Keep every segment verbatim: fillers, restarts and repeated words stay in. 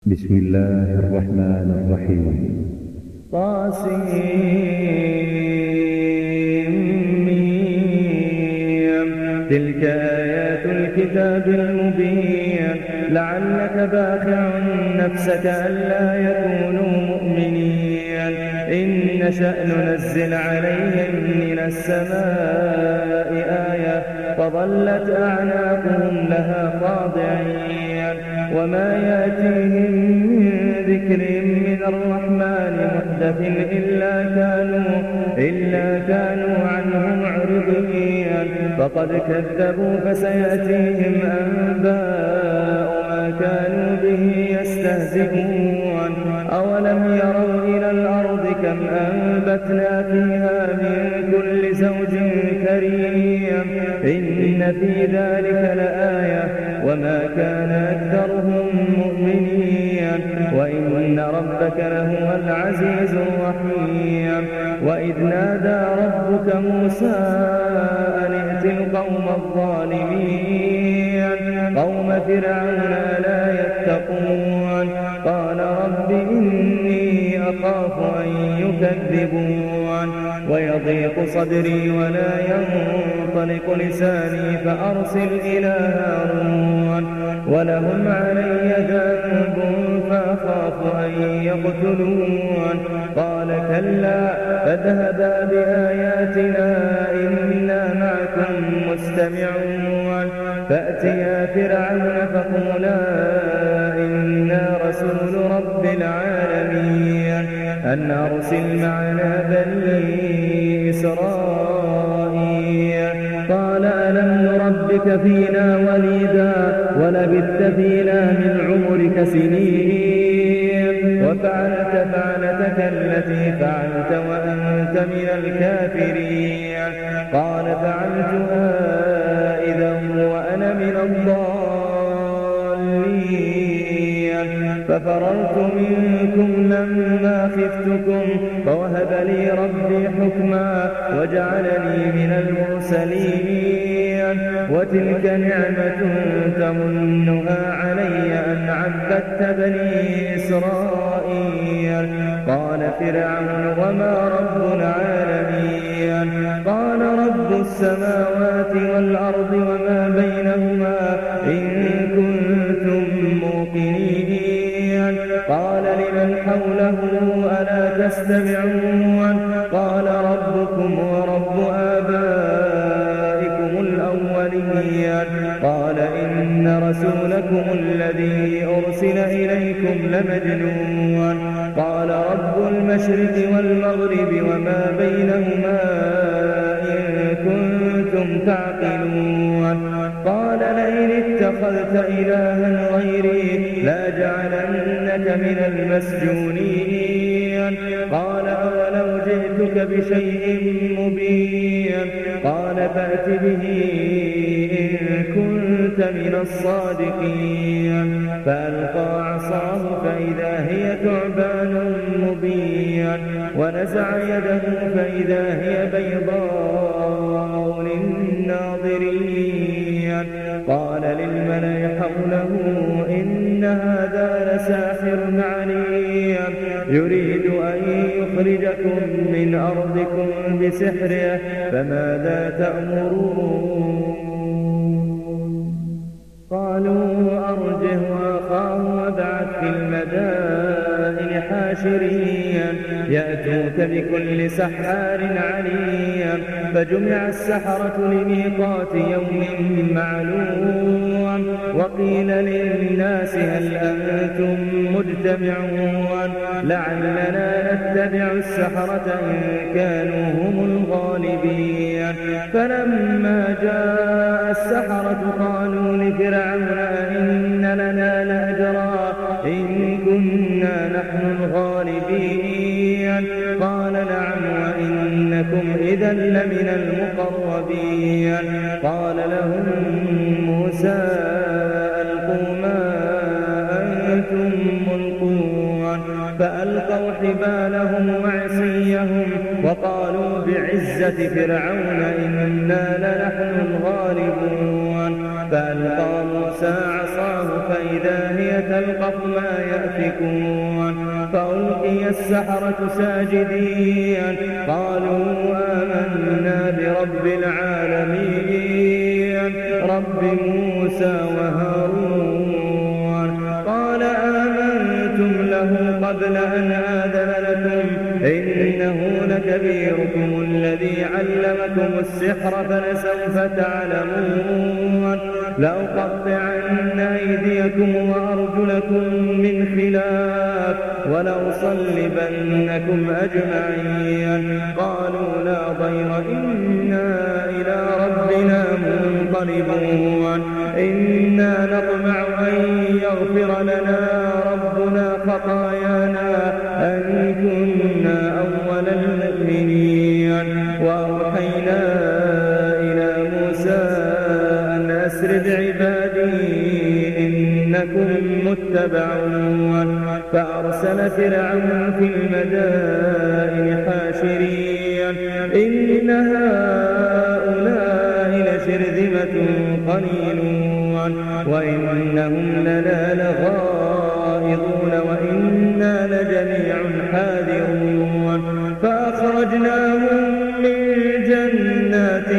بسم الله الرحمن الرحيم. طاسيم. تلك آيات الكتاب المبين. لعلك باخع نفسك ألا يكونوا مؤمنين. إن نشأ ننزل عليهم من السماء آية فظلت أعناقهم لها خاضعين. وما يأتيهم من ذكر من الرحمن محدث إلا كانوا, إلا كانوا عنه معرضين. فقد كذبوا فسيأتيهم أنباء ما كانوا به يستهزئون. أولم يروا إلى الأرض كم أنبتنا فيها من كل زوج كريم. إن في ذلك لآية وما كان أكثرهم مؤمنين. وإن ربك لهو العزيز الرحيم. وإذ نادى ربك موسى أن ائت القوم الظالمين قوم فرعون ألا يتقون. قال رب إني أخاف أن يكذبون ويضيق صدري ولا ينطلق لساني فأرسل إلى هارون ولهم علي ذنب فأخاف أن يقتلون. قال كلا فاذهبا بآياتنا إنا معكم مستمعون. فأتيا فرعون فقولا إنا رسول رب العالمين أن أرسل معنا بني إسرائيل. قال ألم نربك فينا وليدا ولبثت فينا من عمرك سنين وفعلت فعلتك التي فعلت وأنت من الكافرين. قال فعلتها إذا وأنا من الضالين. ففررت منكم لما خفتكم فوهب لي ربي حكما وجعلني من المرسلين. وتلك نعمة تمنها علي أن عبدت بني إسرائيل. قال فرعون وما رب العالمين. قال رب السماوات والأرض وما بينهما إن كنتم موقنين. قال لمن حوله ألا تستمعون. قال ربكم ورب آبائكم الأولين. قال إن رسولكم الذي أرسل إليكم لمجنون. قال رب المشرق والمغرب وما بينهما إن كنتم تعقلون. قال لئن اتخذت إلها غيري لأجعلنك من المسجونين. قال أولو جئتك بشيء مبين. قال فأت به إن كنت من الصادقين. فألقى عصاه فإذا هي ثعبان مبين ونزع يده فإذا هي بيضاء للناظرين. قال للملأ حوله إن هذا لساحر عليم يريد أن يخرجكم من أرضكم بسحره فماذا تأمرون. قالوا أرجه وأخاه وابعث في المدائن حاشرين يأتوك بكل سحار عليم. فجمع السحرة لميقات يوم معلوم. وقيل للناس هل أنتم مجتمعون لعلنا نتبع السحرة إن كانوا هم الغالبين. فلما جاء السحرة قالوا لفرعون إن لنا لأجرا إن كنا نحن الغالبين. قال نعم وإنكم إذا لمن المقربين. قال لهم موسى ألقوا ما أنتم ملقون. فألقوا حبالهم وعصيهم وقالوا بعزة فرعون إنا لنحن الغالبون. فألقى موسى عصاه فإذا هي تلقف ما يأفكون فألقي السحرة ساجدين قالوا آمنا برب العالمين رب موسى وهارون قال آمنتم له قبل أن آذن لكم إنه لكبيركم الذي علمكم السحر فلسوف تعلمون لأقطعن أيديكم وأرجلكم من خلاف ولأصلبنكم أجمعين قالوا لا ضير إنا إلى ربنا منقلبون إنا نطمع أن يغفر لنا ربنا خطايانا أن كنا أول المؤمنين وأوحينا إلى موسى أن أسر بعبادي إنكم متبعون فأرسل فرعون في المدائن حاشرين إن هؤلاء لشرذمة قليلون وإنهم لنا لغائظون وإنا لجميع حاذرون فأخرجناهم من جنات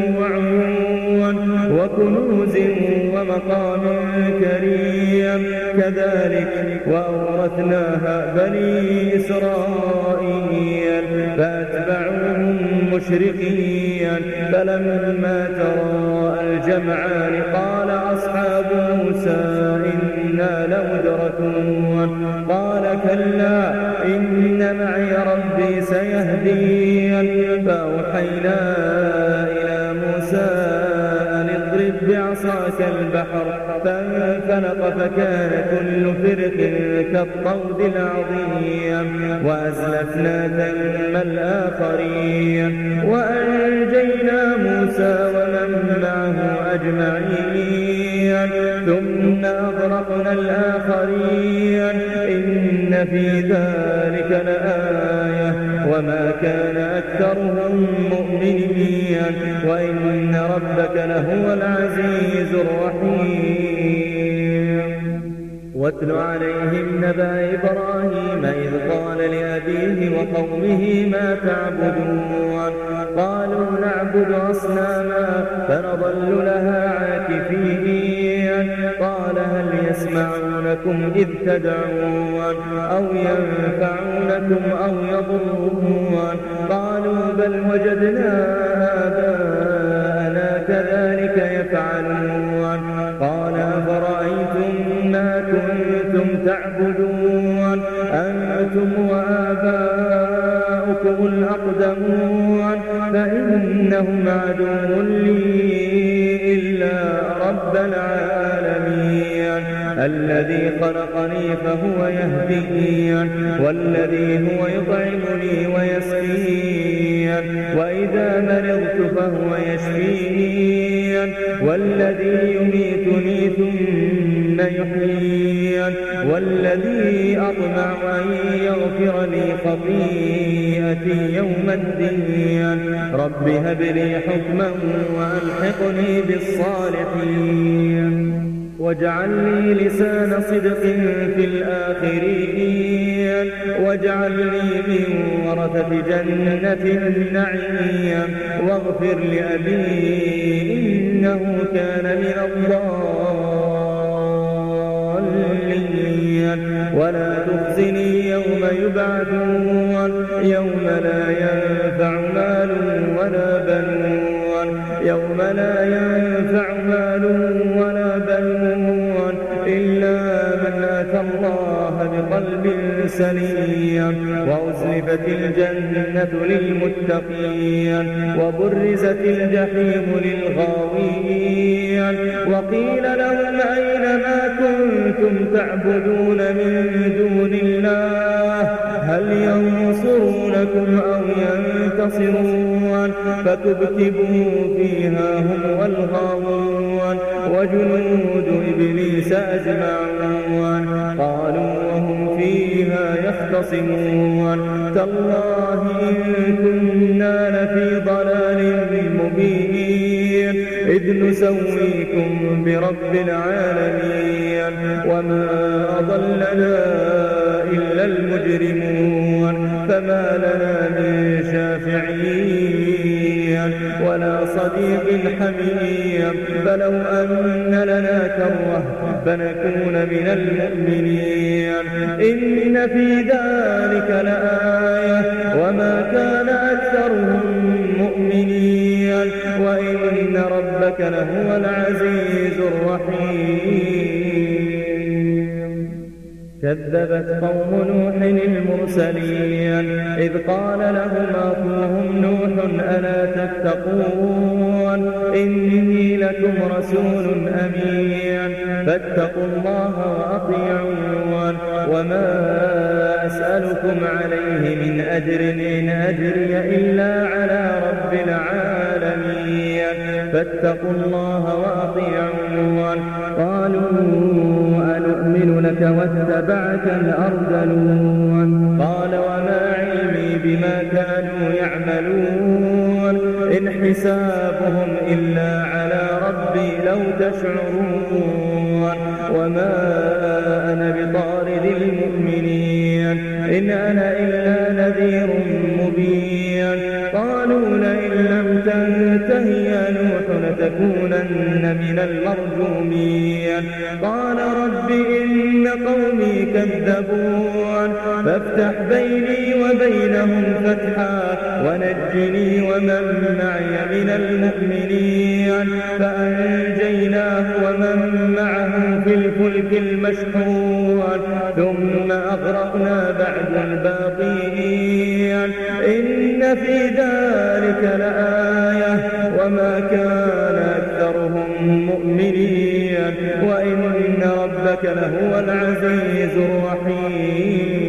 وعيون وكنوز ومقام كريم كذلك وأورثناها بني إسرائيل فأتبعوهم مشرقين فلما تراءى الجمعان قال أصحاب موسى إنا لمدركون قال كلا إن معي ربي سيهدين فأوحينا إلى موسى أن اضرب بعصاك البحر فانفلق فكان كل فرق كالطود العظيم وأزلفنا ثم الآخرين وأنجينا موسى ومن معه أجمعين ثم أغرقنا الآخرين إن في ذلك لآية وما كان أكثرهم مؤمنين وإن ربك لهو العزيز الرحيم واتل عليهم نبأ إبراهيم إذ قال لأبيه وقومه ما تعبدون قالوا نعبد أصناما فنظل لها عاكفين قال هل يسمعونكم إذ تدعون أو ينفعونكم أو يضرون قالوا بل وجدنا آباءنا كذلك يفعلون قال أفرأيتم ما كنتم تعبدون أنتم وآباؤكم الأقدمون فإنهم عدو لي إلا رب العالمين الذي خلقني فهو يهدين والذي هو يطعمني ويسقين وإذا مرضت فهو يشفين والذي يميتني ثم يحيين والذي أطمع أن يغفر لي خطيئتي يوم الدين رب هب لي حكما وألحقني بالصالحين واجعل لي لسان صدق في الآخرين واجعلني من ورثة جنة النعيم واغفر لأبي إنه كان من الضالين ولا تخزني يوم يبعثون يوم لا ينفع مال ولا بنون يوم لا ينفع مال ولا بنون إلا من أتى الله بقلب سليم وأزلفت الجنة للمتقين وبرزت الجحيم للغاوين وقيل لهم أين ما كنتم تعبدون من دون الله هل ينصرونكم أو ينتصرون فكبكبوا فيها هم والغاوون وجنود إبليس أجمعون قالوا وهم فيها يختصمون تالله إن كنا لفي ضلال مبين إذ إذ نسويكم برب العالمين وما أضلنا إلا المجرمون فما لنا من شافعين ولا صديق حميم فلو أن لنا كرة فنكون من المؤمنين إن في ذلك لآية وما كان أكثرهم مؤمنين وإن ربك لهو العزيز الرحيم. كذبت قوم نوح المرسلين إذ قال لهم أخوهم نوح ألا تتقون إني لكم رسول أمين فاتقوا الله وأطيعون وما أسألكم عليه من أجر إن أجري إلا على رب العالمين فاتقوا الله وأطيعون. قالوا أنؤمن لك واتبعك الأرذلون قال وما علمي بما كانوا يعملون إن حسابهم إلا على ربي لو تشعرون وما أنا بطارد المؤمنين إن أنا إلا نذير مبين. قالوا لئن لم تنته يا نوح لتكونن من المرجومين. قال رب إن قومي كذبون فافتح بيني وبينهم فتحا ونجني ومن معي من المؤمنين. فأنجيناه ومن معه في الفلك المشحون ثم أغرقنا بعد الباقين إن في ذلك لآية وما كان أكثرهم مؤمنين وإن ربك لهو العزيز الرحيم.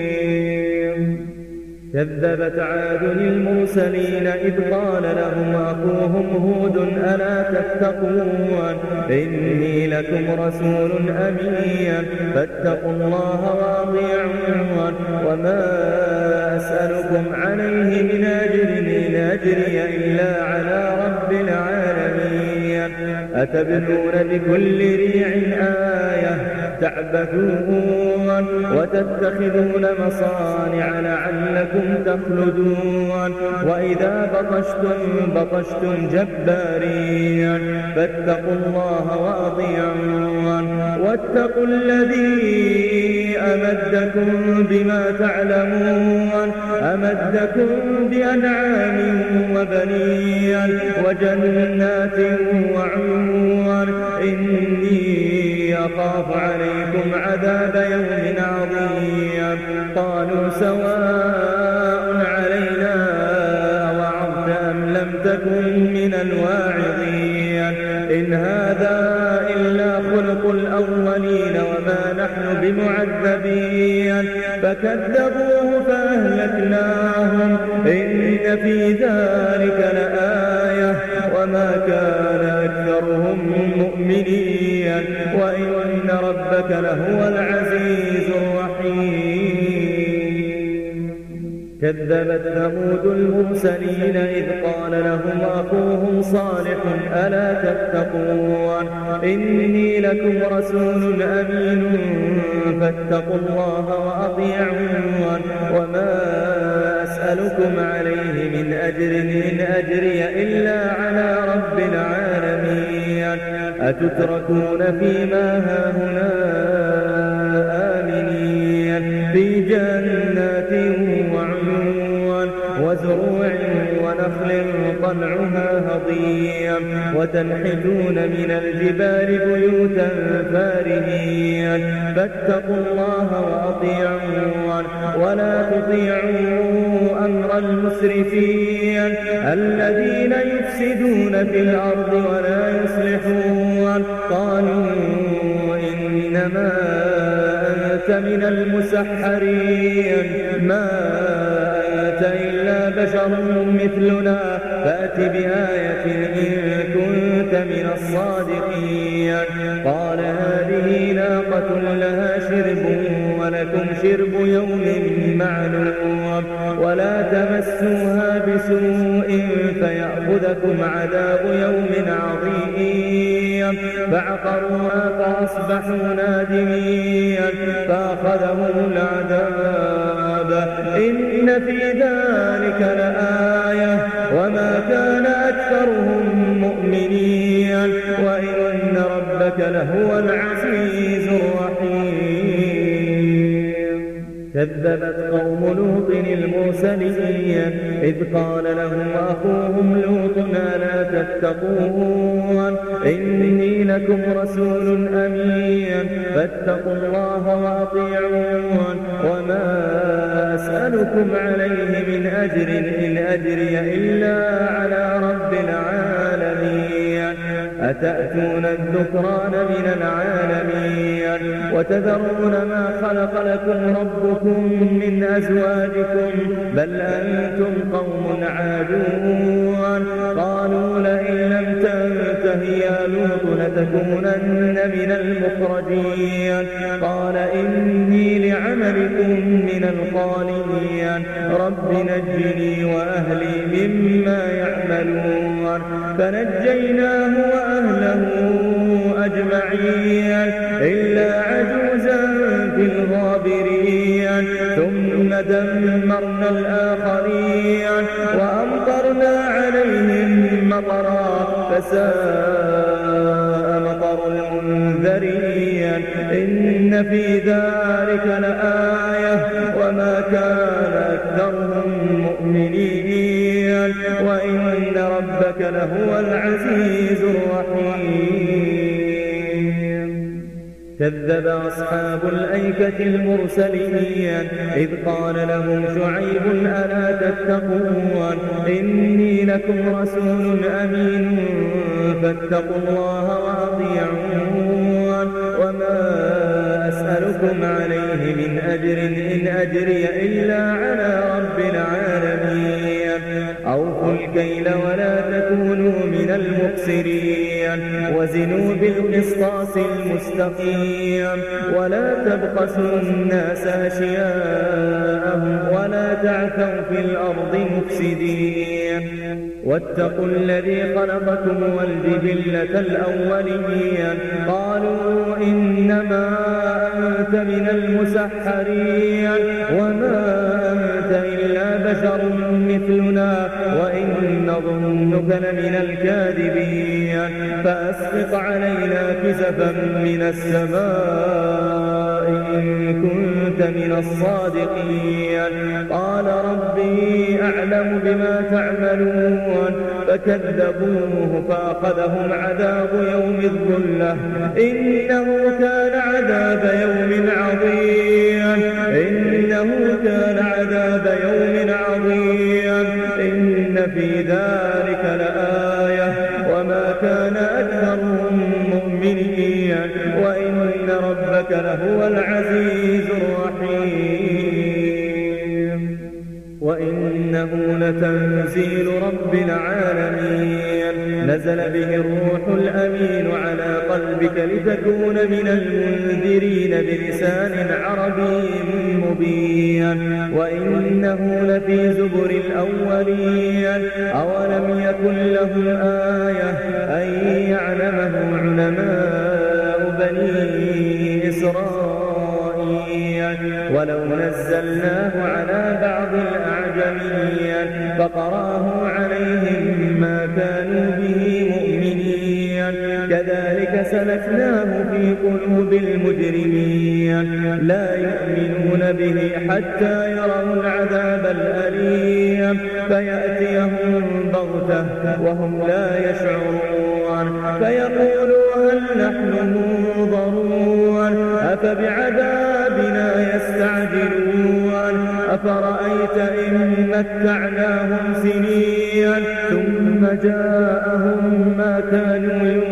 كذبت عاد المرسلين إذ قال لهم أخوهم هود ألا تتقون إني لكم رسول أمين فاتقوا الله وأطيعون وما أسألكم عليه من أجر إن أجري إلا على رب العالمين أتبنون بكل ريع آية تعبثون وتتخذون مصانع لعلكم تخلدون وإذا بطشتم بطشتم جبارين فاتقوا الله وأطيعون واتقوا الذي أمدكم بما تعلمون أمدكم بأنعام وبنين وجنات وعيون إني أخاف عليكم عذاب يوم عظيم. قالوا سواء علينا أوعظت أم لم تكن من الواعظين إن هذا إلا خلق الأولين وما نحن بمعذبين. فكذبوه فأهلكناهم إن في ذلك لآية وما كان أكثرهم مؤمنين وإن ربك لهو العزيز الرحيم. كذبت ثمود المرسلين إذ قال لهم أخوهم صالح ألا تتقون إني لكم رسول أمين فاتقوا الله وأطيعون وما أسألكم عليه من أجر إن أجري إلا على رب العالمين أتتركون فيما هاهنا آمنين في جنات وعيون وزروع ونخل طلعها هضيم وتنحتون من الجبال بيوتا فارهين فاتقوا الله وأطيعون ولا تطيعوا أمر المسرفين الذين يفسدون في الأرض ولا يصلحون. قالوا إنما أنت من المسحرين ما أنت إلا بشر مثلنا فأت بآية إن كنت من الصادقين قال هذه ناقة لها شرب ولكم شرب يوم معلوم ولا تمسوها بسوء فيأخذكم عذاب يوم عظيم فعقروها فأصبحوا نادمين فأخذهم العذاب إن في ذلك لآية وما كان أكثرهم مؤمنين وإن ربك لهو العزيز الرحيم. كذبت قوم لوط المرسلين إذ قال لهم أخوهم لوط ألا تتقون إني لكم رسول أمين فاتقوا الله وأطيعون وما أسألكم عليه من أجر إن أجري إلا على رب العالمين أتأتون الذكران من العالمين وتذرون ما خلق لكم ربكم من أزواجكم بل أنتم قوم عادون قالوا لئن لم تنته يا لوط لتكونن من المخرجين قال إني لعملكم من القالين رب نجني وأهلي مما يعملون فنجيناه وأهله أجمعين إلا عجوزا في الغابرين ثم دمرنا الآخرين وأمطرنا عليهم مطرا فساء مطر المنذرين إن في ذلك لآية وما كان أكثرهم مؤمنين وإن ربك لهو العزيز الرحيم. كذب أصحاب الأيكة المرسلين إذ قال لهم شعيب ألا تتقون إني لكم رسول أمين فاتقوا الله وأطيعون وما أسألكم عليه من أجر إن أجري إلا على رب العالمين أوفوا الكيل ولا تكونوا من المخسرين وزنوا بالقسطاس المستقيم ولا تبخسوا الناس أشياءهم ولا تعثوا في الأرض مفسدين واتقوا الذي خلقكم والجبلة الأولين قالوا إنما أنت من المسحرين وما أنت إلا بشر مثلنا وإن نظنك لمن الكاذبين فأسقط علينا كسفا من السماء إن كنت من الصادقين قال ربي أعلم بما تعملون فكذبوه فأخذهم عذاب يوم الظلة إنه كان عذاب يوم عظيم إنه كان عذاب يوم عظيم إن في ذلك لآية وما كان أكثرهم مؤمنين وإن ربك لهو العزيز الرحيم. وإنه لتنزيل رب العالمين نزل به الروح الأمين على قلبك لتكون من المنذرين بلسان عربي مبين وإنه لفي زبر الأولين أولم يكن لهم آية أن يعلمه علماء بني إسرائيل ولو نزلناه على بعض الأعجمين فقراه عليهم ما كانوا به مؤمنين كذلك سلكناه في قلوب المجرمين لا يؤمنون به حتى يروا العذاب الأليم فيأتيهم بغتة وهم لا يشعرون فيقولوا هل نحن منظرون أفبعذابنا يستعجلون أفرأيت إن متعناهم سنين ثم جاءهم ما كانوا يؤمنون